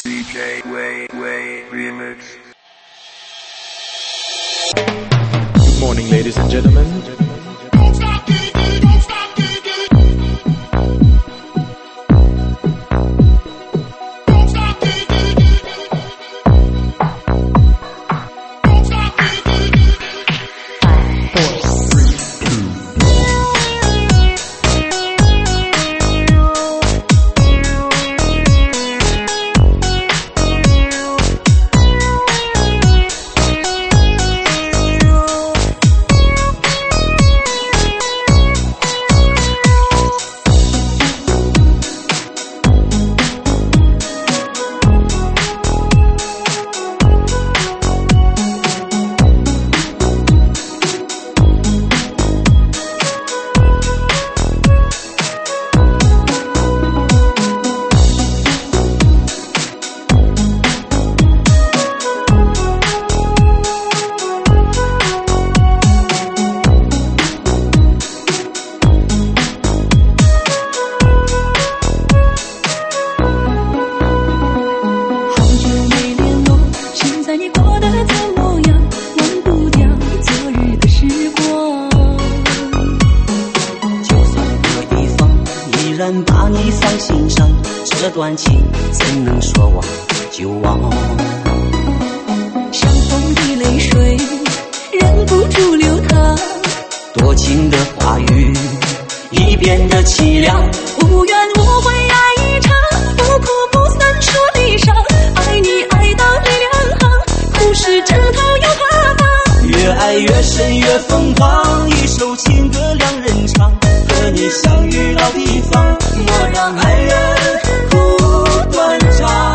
DJ Way Remix. Good morning, ladies and gentlemen. 把你放心上，这段情怎能说忘就忘？ 相逢的泪水忍不住流淌， 多情的话语已变得凄凉。 无怨无悔爱一场，不哭不散说离殇。爱你爱到泪两行，苦是枕头又怕放。 越爱越深越疯狂，一首情歌两人唱，和你相遇老地方，莫让爱人苦断肠。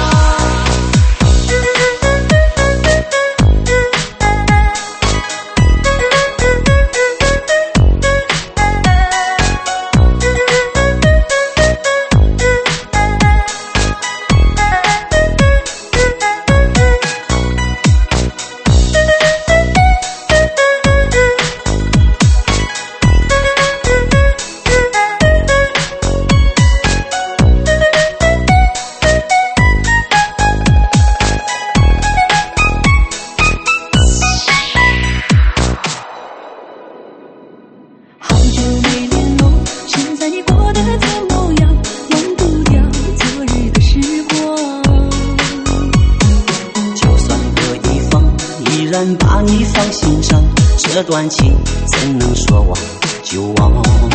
把你放心上，这段情怎能说忘就忘？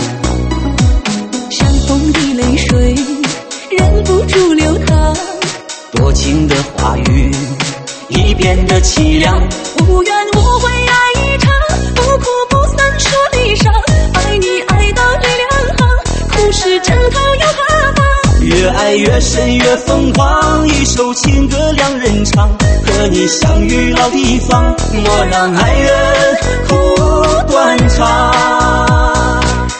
相逢的泪水忍不住流淌， 多情的话语已变得凄凉。 无怨无悔爱一场，不哭不散说离殇。爱你爱到泪两行，苦是枕头又怕放。 越爱越深越疯狂，一首情歌两人唱，和你相遇老地方，莫让爱人苦断肠。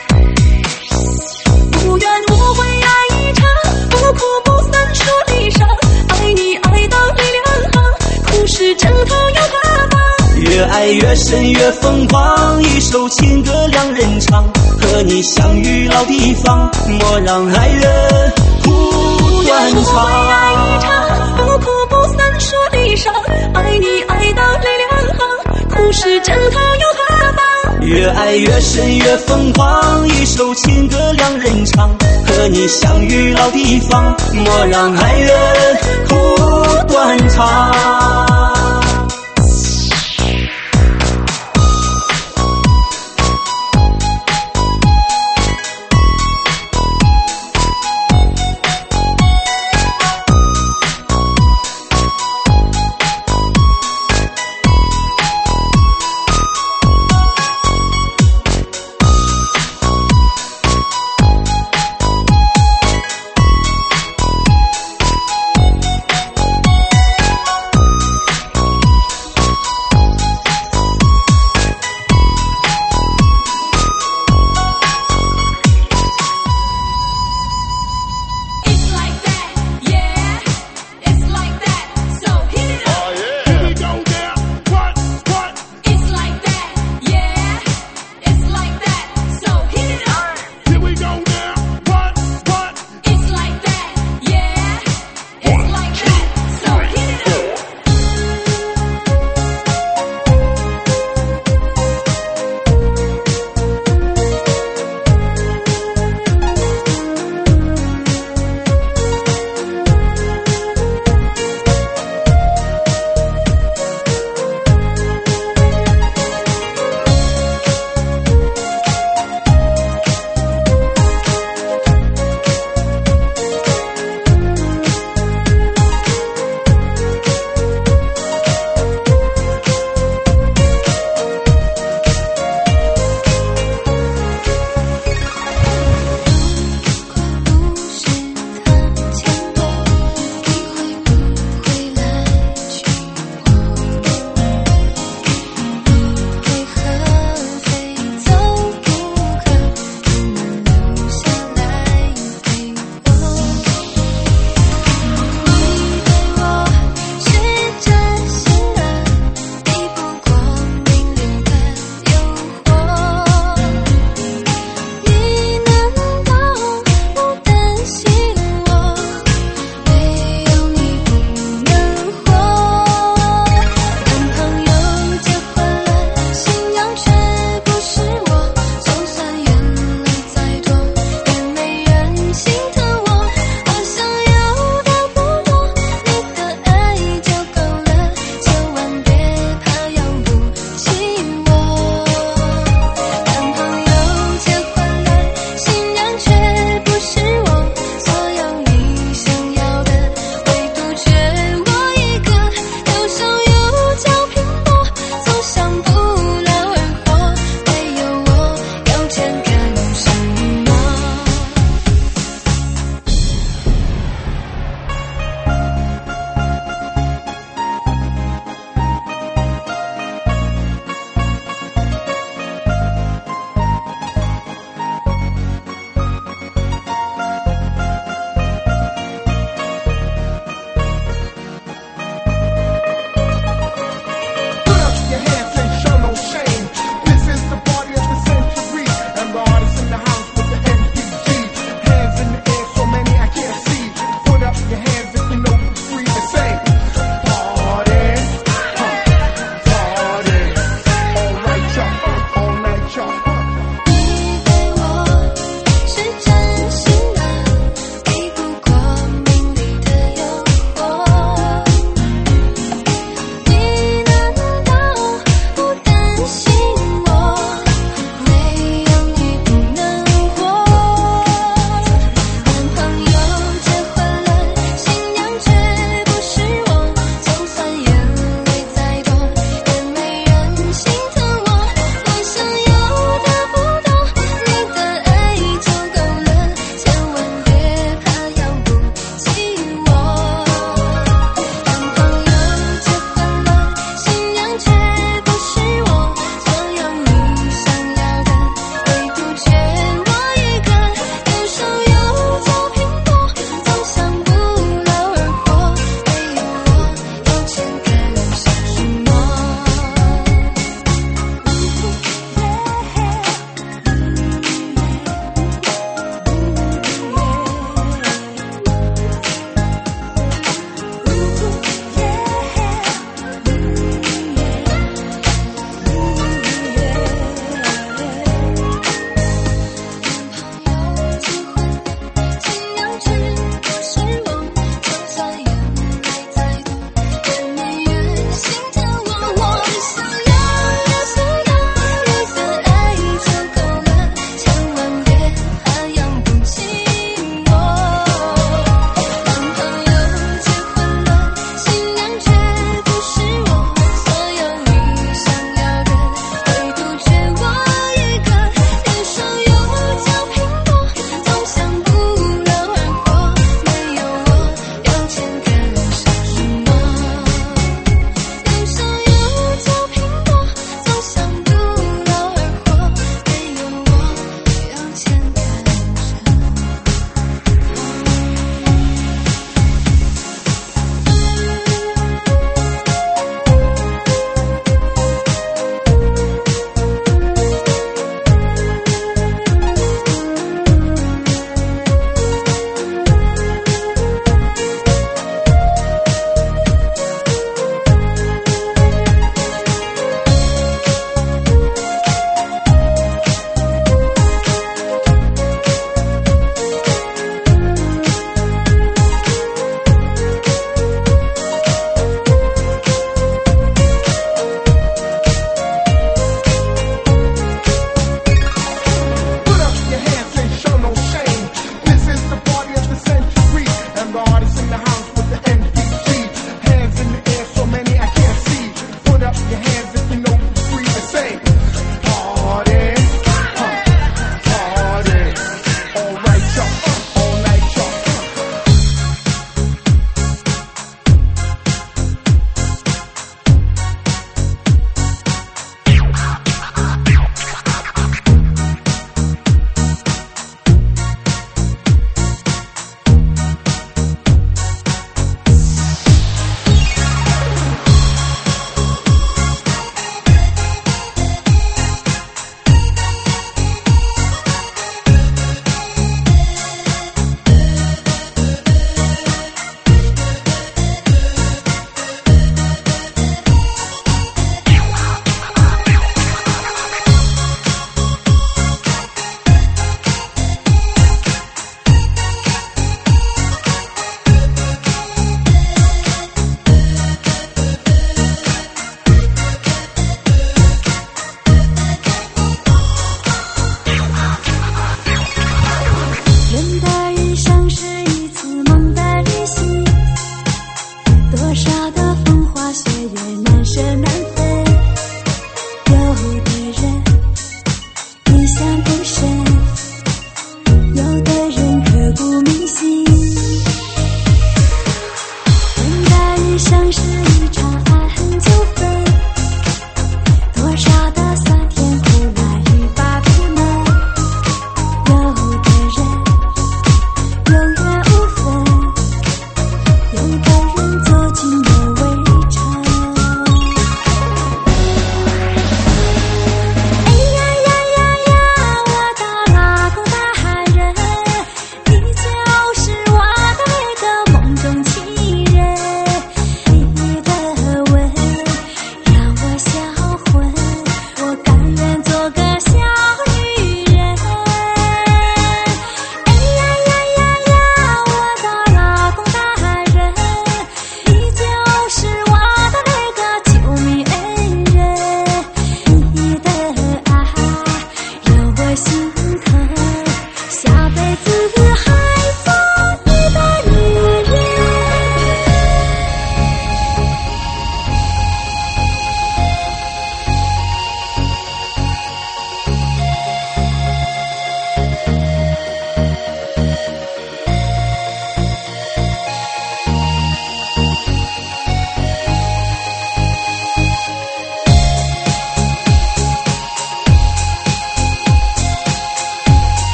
无怨无悔爱一场，不哭不散说离殇。爱你爱到泪两行，苦是枕头又怕放。 越爱越深越疯狂，一首情歌两人唱，和你相遇老地方，莫让爱人苦断肠。 不哭不散说离殇，爱你爱到泪两行，苦是枕头又怕放。 越爱越深越疯狂，一首情歌两人唱，和你相遇老地方，莫让爱人苦断肠。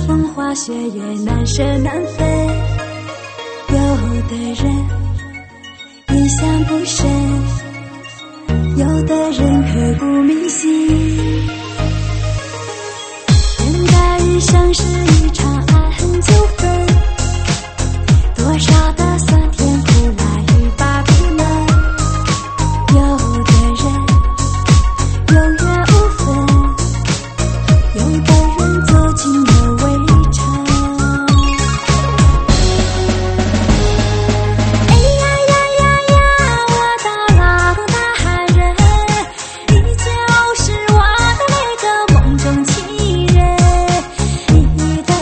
风花雪月难舍难分，有的人印象不深，有的人刻骨铭心。人在人生是一场爱恨纠纷，多少的酸甜苦辣欲罢不能，有的人有缘无分，有的人走进了围城。哎呀呀呀呀，我的老大人，你就是我的那个梦中情人，你的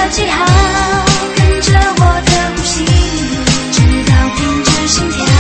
记号，跟着我的呼吸，直到停止心跳。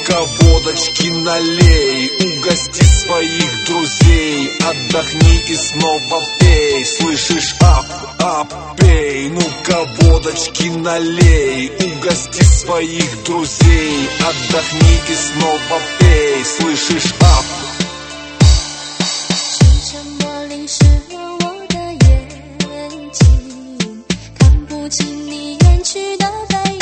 ну-ка водочки налей, угости своих друзей, отдохни и снова пей, слышишь, ап, ап, пей, ну-ка водочки налей, угости своих друзей, отдохни и снова пей, слышишь, ап. 是什么淋湿了我的眼睛，看不清你远去的背影。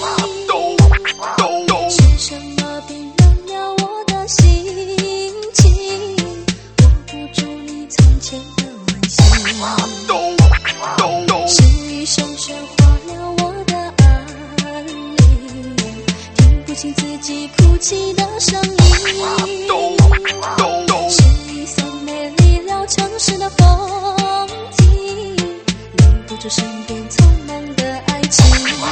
是什么冰冷了我的心情，握不住你从前的温馨。是雨声喧哗了我的安宁，听不清自己哭泣的声音。城市的风景，留不住身边匆忙的爱情。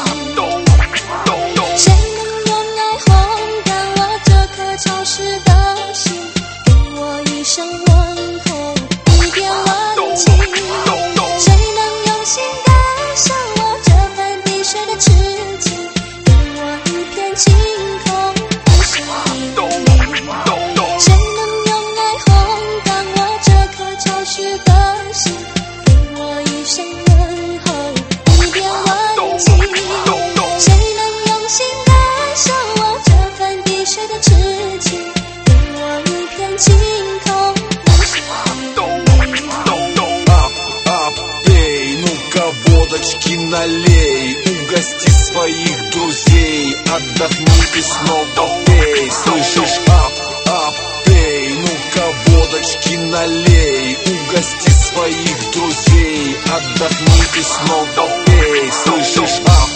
谁能用爱烘干我这颗潮湿的心，给我一声问候，一点温情。谁能用心感受我这份滴水的痴情，给我一片晴空，一生命里。谁能用爱烘干我这颗潮湿的心，给我一声问候，一点温情。谁能用心感受我这份滴水的痴情，给我一片晴空，一生命里。 Ап, пей, ну-ка водочки налей, угости своих друзей, отдохни и снова пей, слышишь, ап, пей, ну-ка водочки налей, угости своих друзей, отдохни и снова пей, слышишь, ап.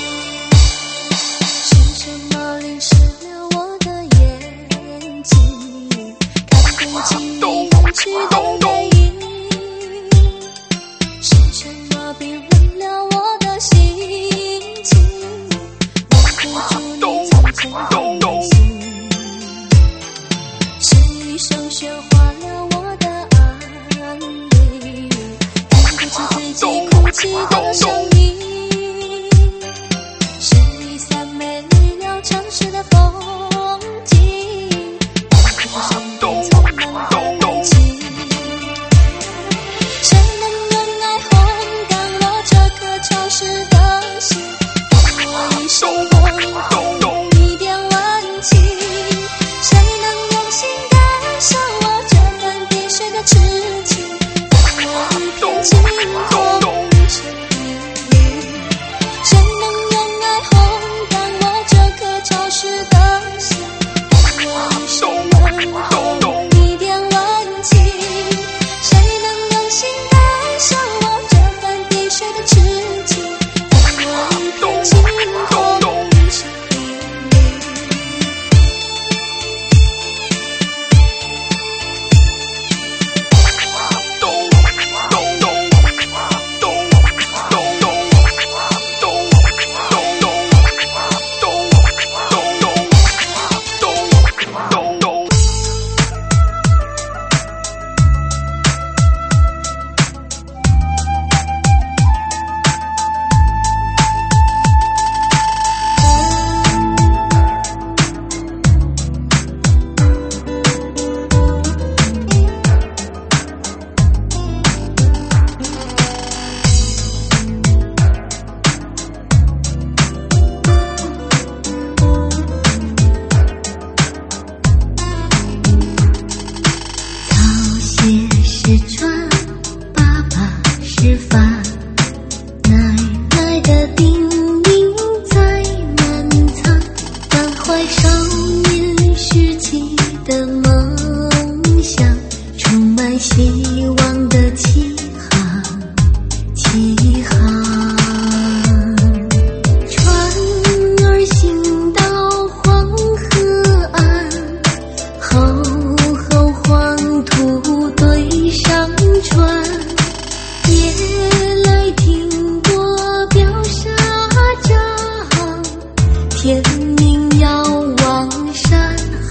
是什么淋湿了我的眼睛，看不清你远去的背影。是什么冰冷了我的心情，握不住你从前的温馨。是雨声喧哗了我的安宁，听不清自己哭泣的声音。是雨伞美丽了城市的风景，留不住身边匆忙的爱情。谁能用爱烘干我这颗潮湿的心，给我一声问候，一点温情。谁能用心感受我这份滴水的痴情，给我一片晴空，一生命里。谁能用爱烘干我这颗潮湿的心，给我一声问候，一点温情。谁能用心感受我这份滴水的痴情，给我一片晴空，一生命里。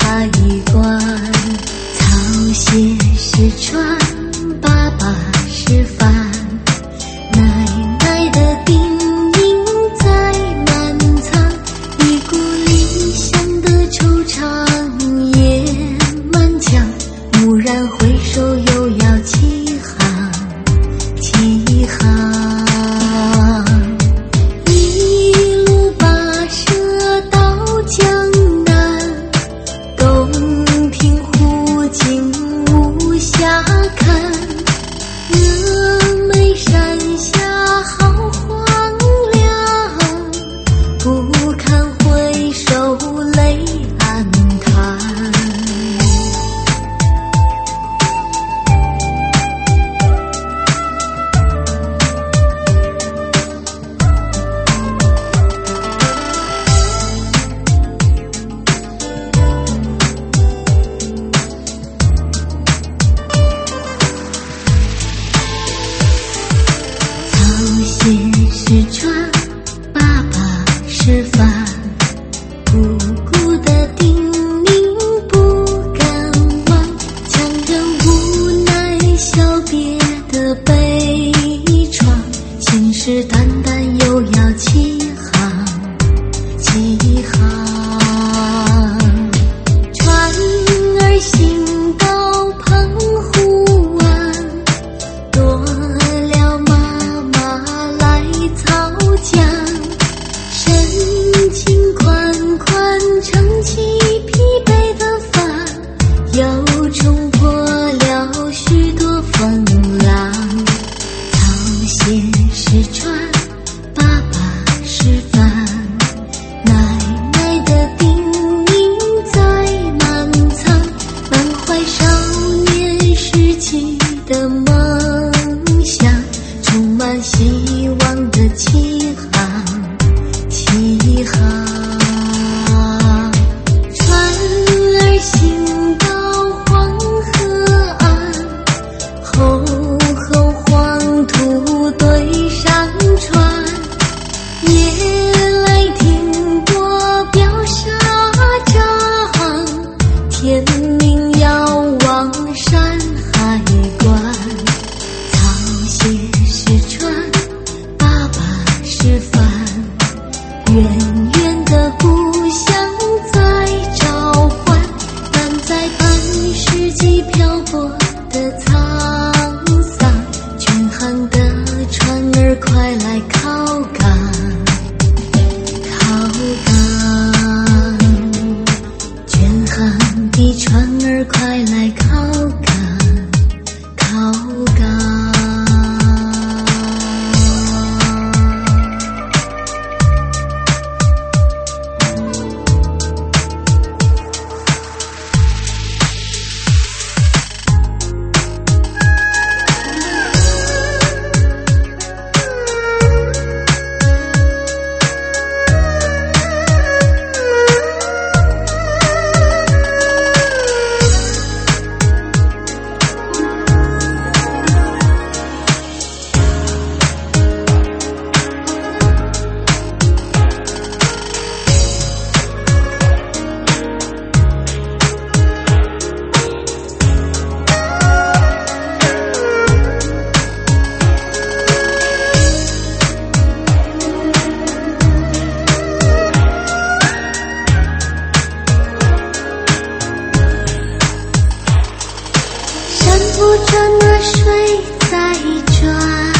写是船，爸爸是长夜漫长，蓦然回首又要起航，起航。一路跋涉到江南，东平湖景无暇看。峨眉山下好荒凉，不堪回首泪暗叹。草鞋是船，爸爸是帆，姑姑的叮咛不敢忘，强忍无奈小别的悲怆，信誓旦旦又要起航，起航。船儿行到澎湖湾，多了妈妈来操桨，深情款款撑起疲惫的帆，又冲破了许多风浪。草鞋是船，爸爸是帆，奶奶的叮咛在满仓，满怀少年时期的梦想，充满希望的起航，起航。船儿行到黄河岸，厚厚黄土堆上船，夜来停泊表沙场，天明遥望山海关。草鞋是船，爸爸是帆，远远的故乡在召唤，但在半世纪漂泊的沧桑，全航的船儿快来靠港，靠港。全航的船儿快来靠港，靠港。山不转那水在转，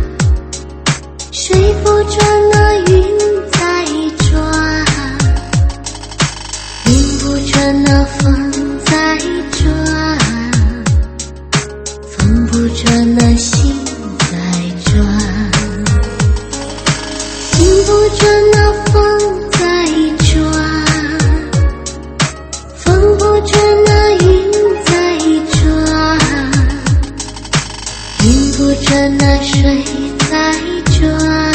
水不转那云在转，云不转那风在转，风不转那心在转，心不转那风在转，风不转那云在转，云不转那水在转，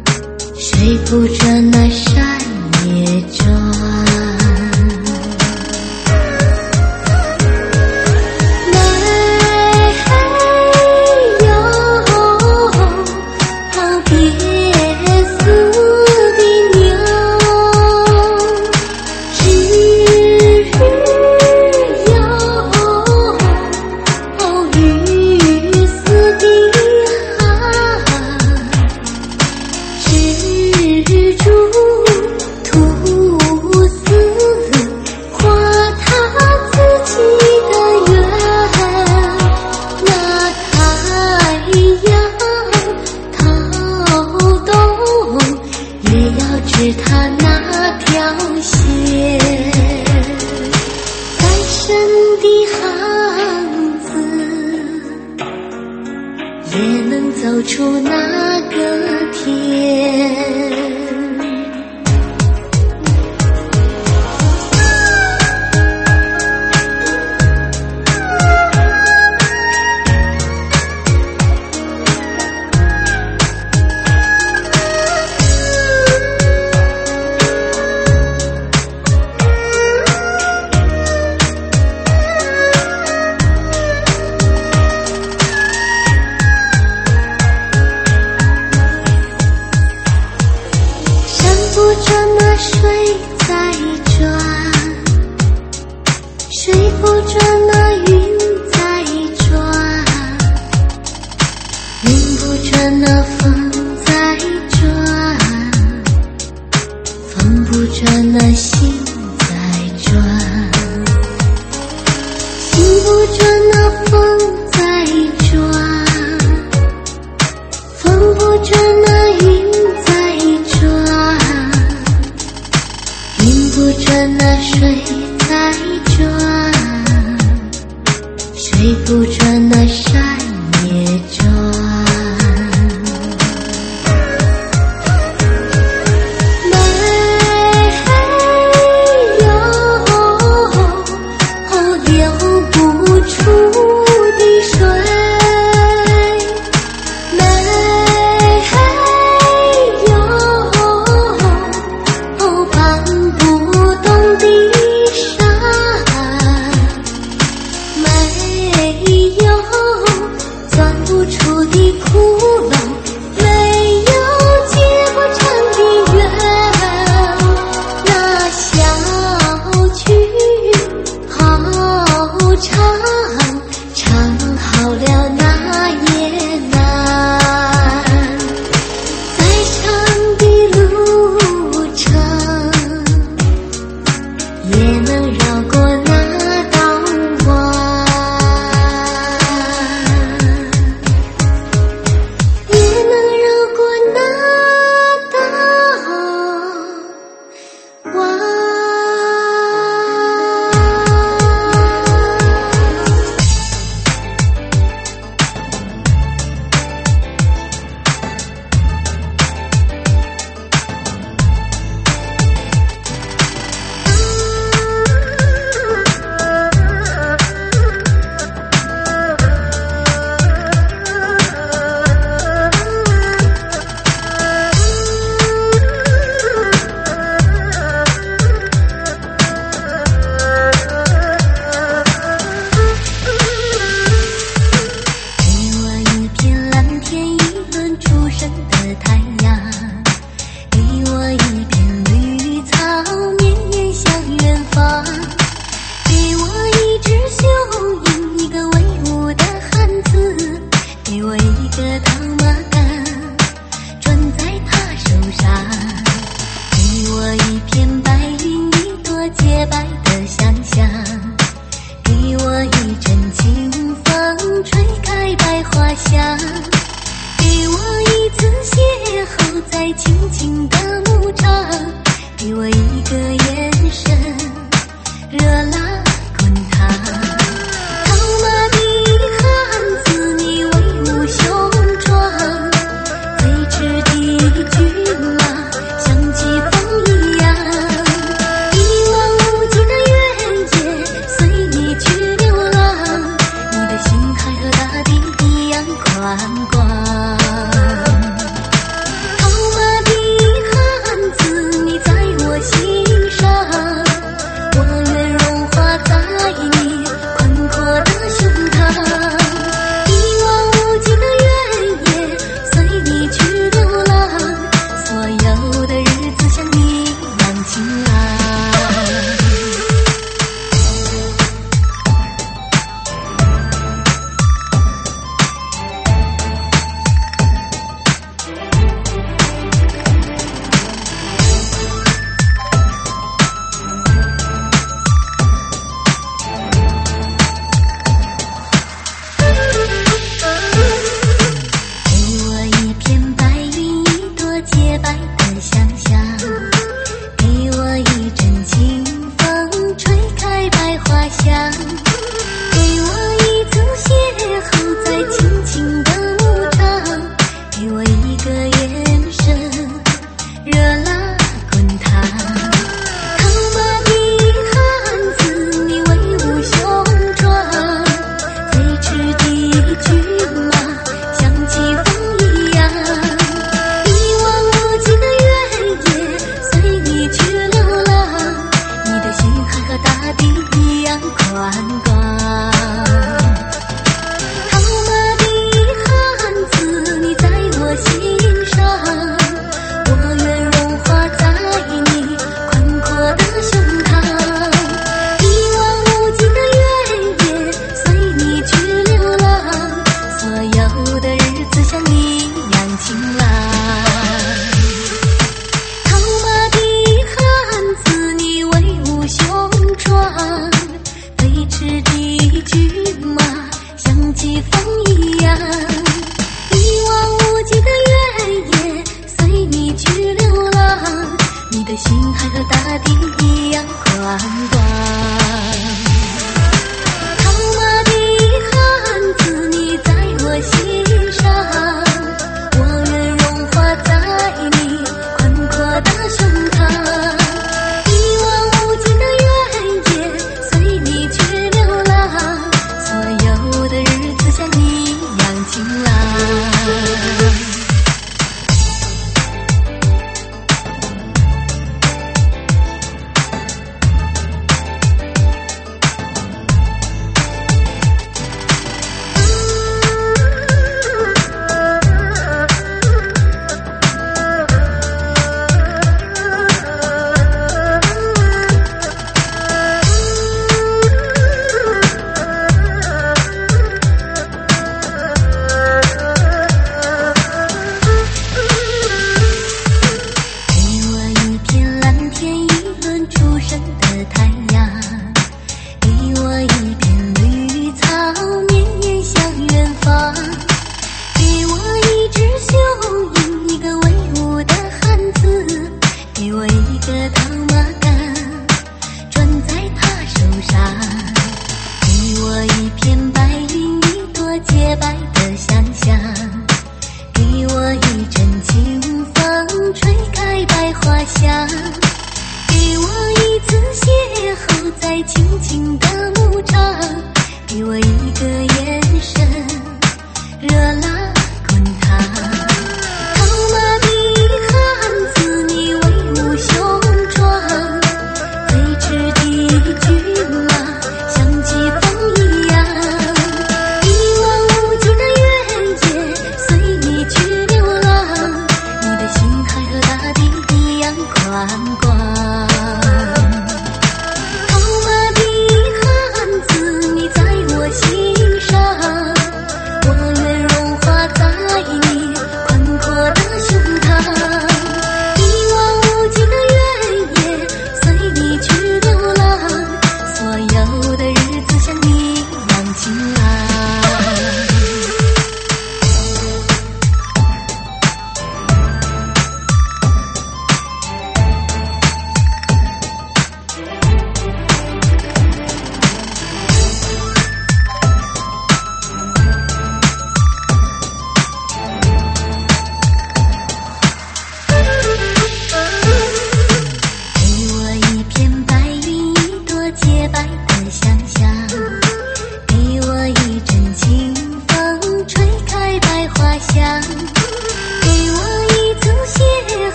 水不转那山也转。 间，再深的行字，也能走出那个天。 一望无际的地一样宽广。套马的汉子，你在我心上，我愿融化在你宽阔的胸膛。一望无际的原野，随你去流浪，所有的日子像你一样晴朗。套马的汉子，你威武雄壮，飞驰的骏马像疾风一样。一望无际的原野，随你去流浪，你的心还和大地一样宽广。套马的汉子，你在我心上，我愿融化在你宽阔的胸膛。一望无际的原野，随你去流浪，所有的日子像你一样晴朗。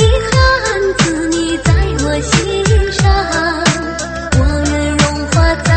花。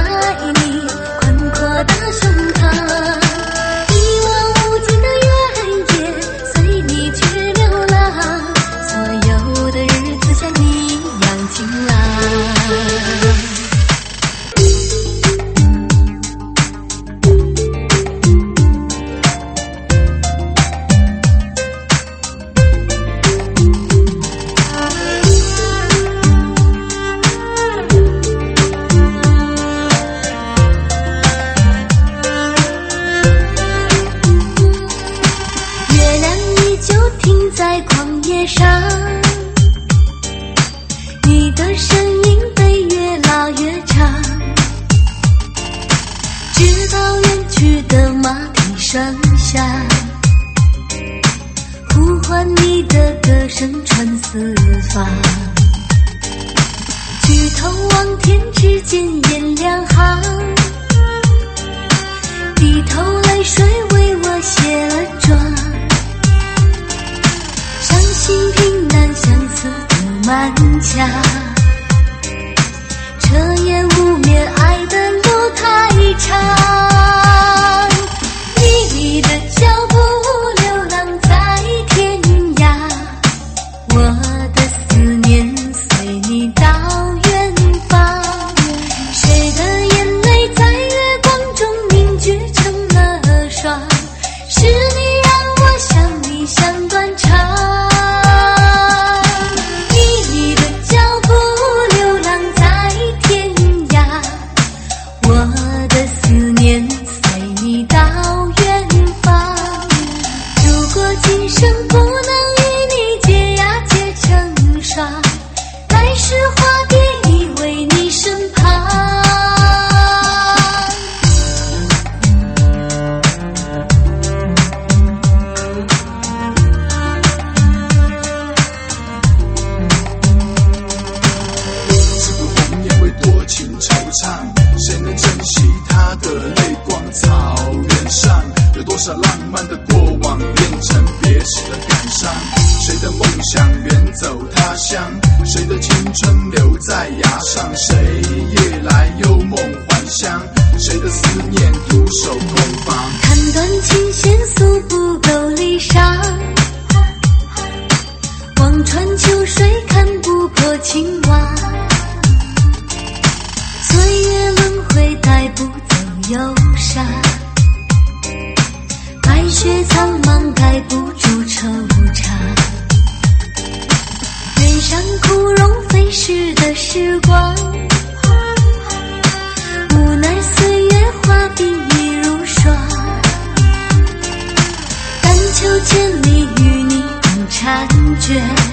的马蹄声响，呼唤你的歌声传四方。举头望天，只见颜两行，低头泪水为我卸了妆。伤心平淡，相思的满腔，彻夜无眠，爱的路太长。你的脚步流浪在天涯，我的思念随你到远方。谁的眼泪在月光中凝聚成了霜，是你让我想你想断肠。你的脚步流浪在天涯，我的思念随你到远方。如果今生不能与你结呀结成双，来世化蝶依偎你身旁。 这个红颜为多情惆怅，谁能珍惜他的泪光？草原上有多少浪漫的过往变成别时的感伤？谁的梦想远走他乡？谁的青春留在崖上？谁夜来幽梦还乡？谁的思念独守空房？ 看断琴弦诉不够离殇，望穿秋水看不破情网。岁月轮回带不走忧伤，白雪苍茫盖不住惆怅。原上枯荣飞逝的时光，无奈岁月画笔已如霜。但求千里与你共婵娟，